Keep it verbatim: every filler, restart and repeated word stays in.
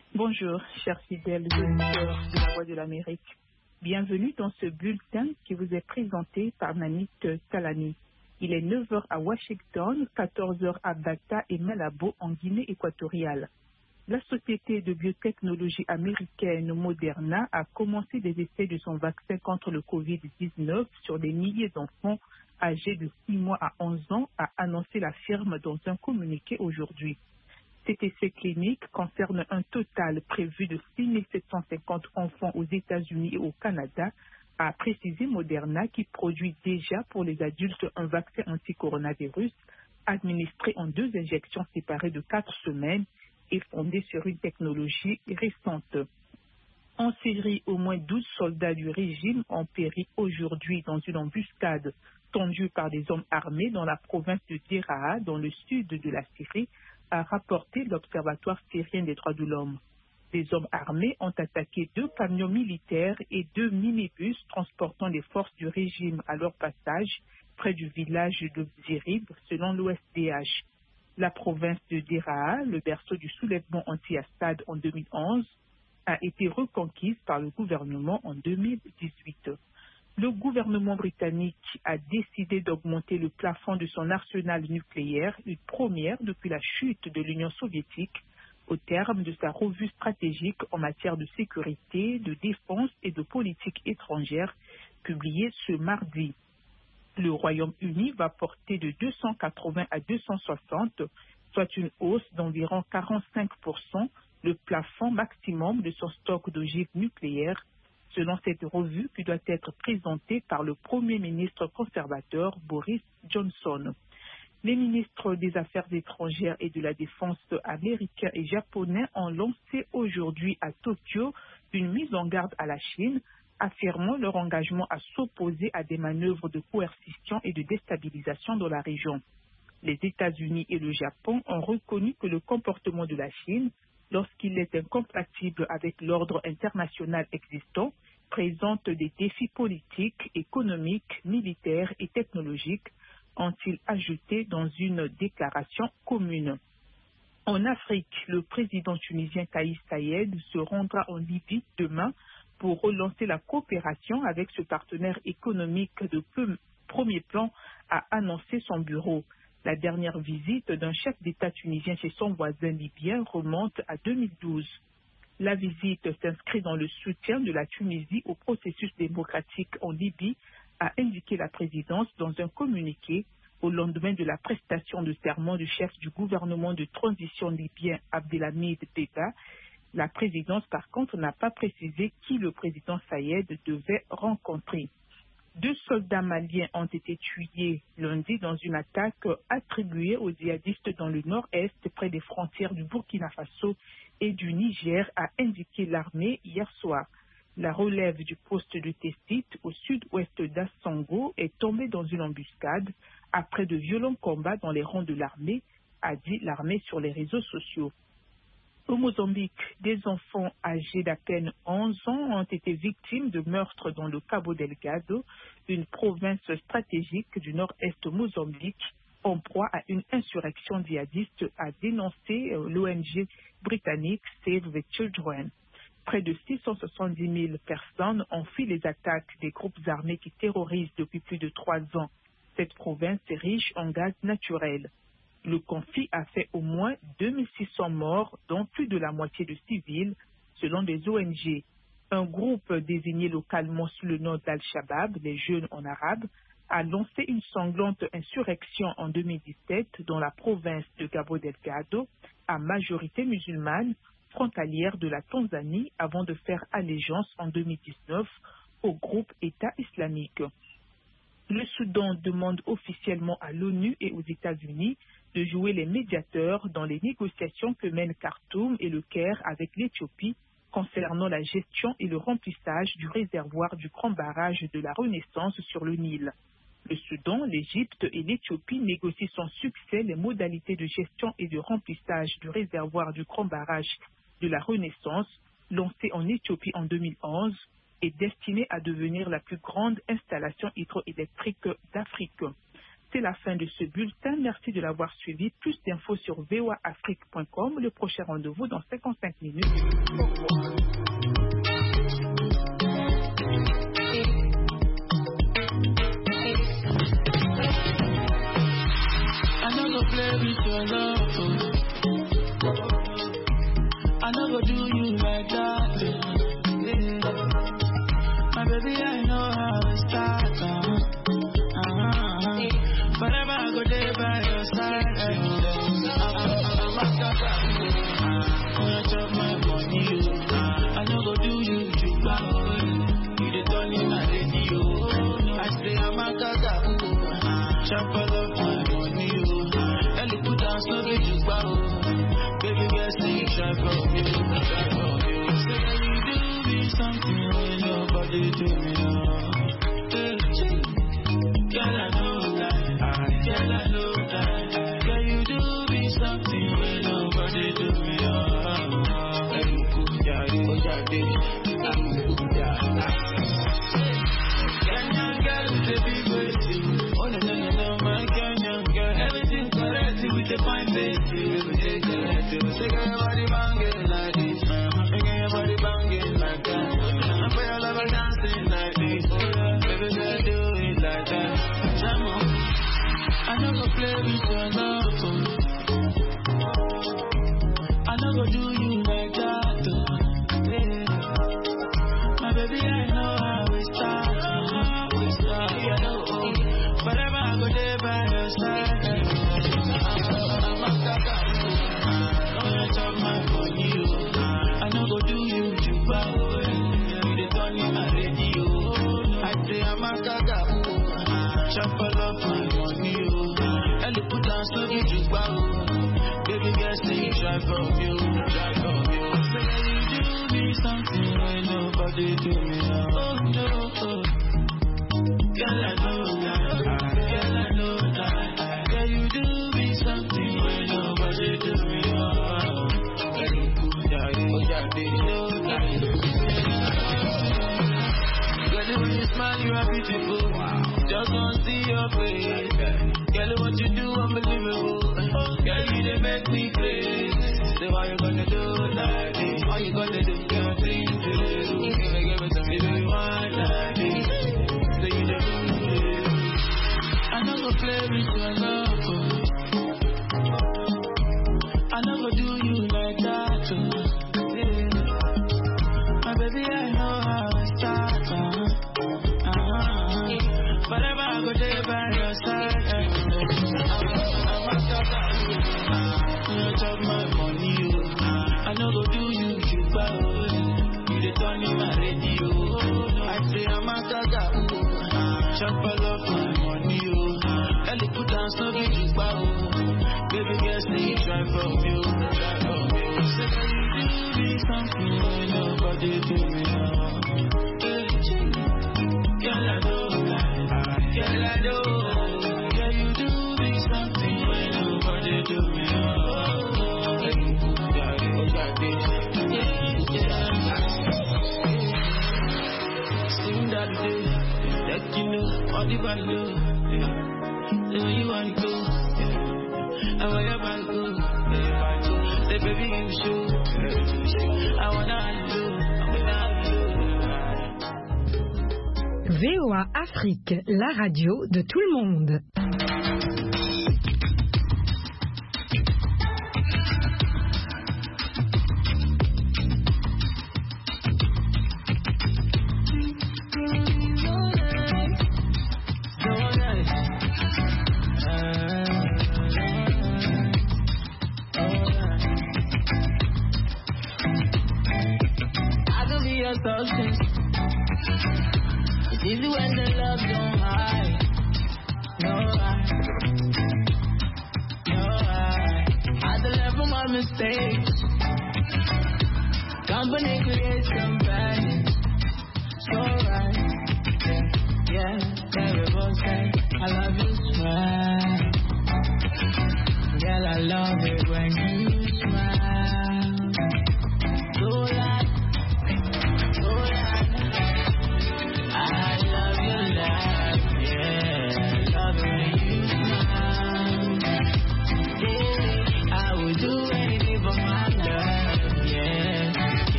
Bonjour, chers fidèles auditeurs de la Voix de l'Amérique. Bienvenue dans ce bulletin qui vous est présenté par Nanit Talani. Il est neuf heures à Washington, quatorze heures à Bata et Malabo en Guinée équatoriale. La société de biotechnologie américaine Moderna a commencé des essais de son vaccin contre le covid dix-neuf sur des milliers d'enfants âgés de six mois à onze ans, a annoncé la firme dans un communiqué aujourd'hui. Cet essai clinique concerne un total prévu de six mille sept cent cinquante enfants aux États-Unis et au Canada, a précisé Moderna, qui produit déjà pour les adultes un vaccin anti-coronavirus administré en deux injections séparées de quatre semaines et fondé sur une technologie récente. En Syrie, au moins douze soldats du régime ont péri aujourd'hui dans une embuscade tendue par des hommes armés dans la province de Deraa, dans le sud de la Syrie, a rapporté l'Observatoire syrien des droits de l'homme. Des hommes armés ont attaqué deux camions militaires et deux minibus transportant les forces du régime à leur passage près du village de Zirib, selon l'O S D H. La province de Deraa, le berceau du soulèvement anti-Assad en deux mille onze, a été reconquise par le gouvernement en deux mille dix-huit. Le gouvernement britannique a décidé d'augmenter le plafond de son arsenal nucléaire, une première depuis la chute de l'Union soviétique, au terme de sa revue stratégique en matière de sécurité, de défense et de politique étrangère, publiée ce mardi. Le Royaume-Uni va porter de deux cent quatre-vingts à deux cent soixante, soit une hausse d'environ quarante-cinq pour cent, le plafond maximum de son stock d'ogives nucléaires, selon cette revue qui doit être présentée par le Premier ministre conservateur Boris Johnson. Les ministres des Affaires étrangères et de la Défense américains et japonais ont lancé aujourd'hui à Tokyo une mise en garde à la Chine, affirmant leur engagement à s'opposer à des manœuvres de coercition et de déstabilisation dans la région. Les États-Unis et le Japon ont reconnu que le comportement de la Chine, lorsqu'il est incompatible avec l'ordre international existant, présente des défis politiques, économiques, militaires et technologiques, ont-ils ajouté dans une déclaration commune. En Afrique, le président tunisien Kais Saied se rendra en Libye demain pour relancer la coopération avec ce partenaire économique de premier plan, a annoncé son bureau. La dernière visite d'un chef d'État tunisien chez son voisin libyen remonte à deux mille douze. La visite s'inscrit dans le soutien de la Tunisie au processus démocratique en Libye, a indiqué la présidence dans un communiqué au lendemain de la prestation de serment du chef du gouvernement de transition libyen Abdelhamid Dbeba. La présidence, par contre, n'a pas précisé qui le président Saïed devait rencontrer. Deux soldats maliens ont été tués lundi dans une attaque attribuée aux djihadistes dans le nord-est, près des frontières du Burkina Faso et du Niger, a indiqué l'armée hier soir. La relève du poste de Tessit, au sud-ouest d'Assango, est tombée dans une embuscade après de violents combats dans les rangs de l'armée, a dit l'armée sur les réseaux sociaux. Au Mozambique, des enfants âgés d'à peine onze ans ont été victimes de meurtres dans le Cabo Delgado, une province stratégique du nord-est Mozambique, en proie à une insurrection djihadiste, a dénoncé l'O N G britannique Save the Children. Près de six cent soixante-dix mille personnes ont fui les attaques des groupes armés qui terrorisent depuis plus de trois ans cette province riche en gaz naturel. Le conflit a fait au moins deux mille six cents morts, dont plus de la moitié de civils, selon des O N G. Un groupe désigné localement sous le nom d'Al-Shabaab, les jeunes en arabe, a lancé une sanglante insurrection en deux mille dix-sept dans la province de Cabo Delgado, à majorité musulmane, frontalière de la Tanzanie, avant de faire allégeance en deux mille dix-neuf au groupe État islamique. Le Soudan demande officiellement à l'ONU et aux États-Unis de jouer les médiateurs dans les négociations que mènent Khartoum et le Caire avec l'Éthiopie concernant la gestion et le remplissage du réservoir du grand barrage de la Renaissance sur le Nil. Le Soudan, l'Égypte et l'Éthiopie négocient sans succès les modalités de gestion et de remplissage du réservoir du grand barrage de la Renaissance, lancé en Éthiopie en deux mille onze, et destiné à devenir la plus grande installation hydroélectrique d'Afrique. C'est la fin de ce bulletin. Merci de l'avoir suivi. Plus d'infos sur v o a afrique point com. Le prochain rendez-vous dans cinquante-cinq minutes. Au revoir. I never play with your love. I never do you like that. Yeah. My baby, I know how it starts. Uh-huh. Uh-huh. Forever I go there by your side. I'm a sucker. When I chop my money, I never do you too bad. You the turn in my radio. I say I'm a sucker. Chop all of my money. And you put down so big you bow. Baby, guess you try for me, try for me. Say you do me something when nobody do me now. Girl, I know that. Girl, I know that. Girl, you do me something when nobody do me now. Hey, good daddy, good daddy. I'm good daddy. Kenyan girl with a big waist. Oh no no no no, my Kenyan girl. Everything correct with the fine face. Everything correct. Say your body banging like this. Say your body banging like that. And for your lover dancing like this. Baby girl do it like that. Jam on. I never play with your love. I never do you like that. Yeah. My baby, I know how we start. We start. Yeah, no. Forever I go there by your side. I'm a sucker. When I chop my money, I know go do you too bad. You the turn in my radio. I say I'm a sucker. Chop all of my money. And you put down so you too bad. Baby, guess you try from you, try from you. Say you do me something when nobody do me now. Oh no, oh. Girl, I know that. Girl, I know that. Girl, you do me something when nobody do me now. Girl, you good daddy, good daddy, know that. Girl, when you smile, you are beautiful. Just want to see your face. Girl, what you do, unbelievable. Girl, you they make me crazy. So why you gonna do like this? All you gonna do, girl, things to do. Give me, give me some, give me one like this. So you the do. I never play with your love. I never do you like that. Yeah. My baby, I know how it starts. Uh-huh. Uh-huh. Forever I go there by your side. I'm a sucker. When I chop my money, I know go do you too bad. You the turn in my radio. I say I'm a sucker. Chop all of my money. And you put down so big you bow. Baby, guess you try from you, try from you. Say you do me something when nobody do me now. Girl, I know that. Girl, I know. Girl, you do me something when nobody do me now. Hey, good daddy, good daddy. Yeah, yeah. Sing that day, let you know all the body know. Yeah. Say where you wanna go, yeah. And where you wanna go, yeah. Say baby, you show, yeah. I wanna have you, I wanna have you. V O A Afrique, la radio de tout le monde. Easy when the love don't hide. No, I, no, I had to learn from my mistakes. Company creates companions. So right, yeah, yeah, everyone say I love you, smile. Girl, I love it when you